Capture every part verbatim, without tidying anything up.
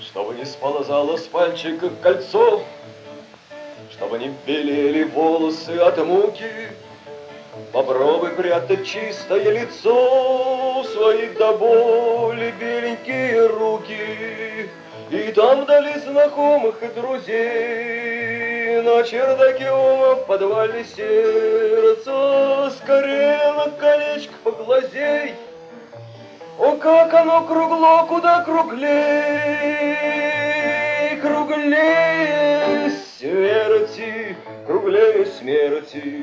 Чтобы не сползало с пальчика кольцо, чтобы не белели волосы от муки. Попробуй прятать чистое лицо в свои до боли беленькие руки. И там вдали знакомых и друзей, на чердаке ума в подвале сердца, скорее на колечко поглазей. О, как оно кругло, куда круглей, круглее смерти, круглее смерти.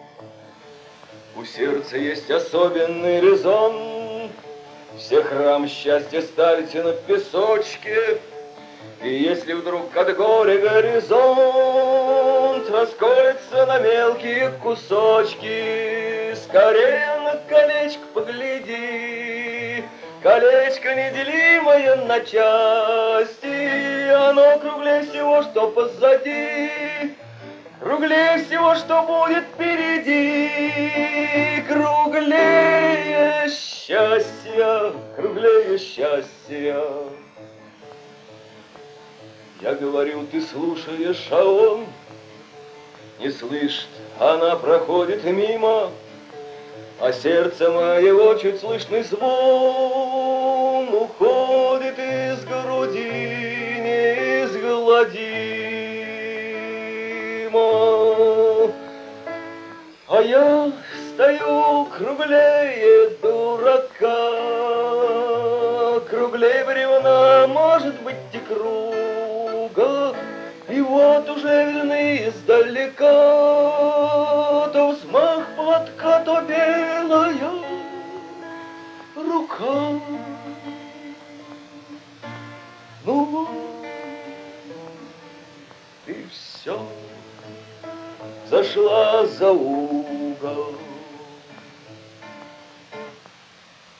У сердца есть особенный резон, все храм счастья ставите на песочке. И если вдруг от горя горизонт расколется на мелкие кусочки, скорее на колечко погляди. Колечко неделимое на части, оно круглее всего, что позади, круглее всего, что будет впереди, круглее счастья, круглее счастья. Я говорю, ты слушаешь, а он не слышит, она проходит мимо, а сердце моего чуть слышный звон уходит из груди неизгладимо. А я стою круглее дурака, круглее бревна, может быть, и круга. И вот уже видны издалека то взмах платка, то белая рука. Ну вот, и все, зашла за угол.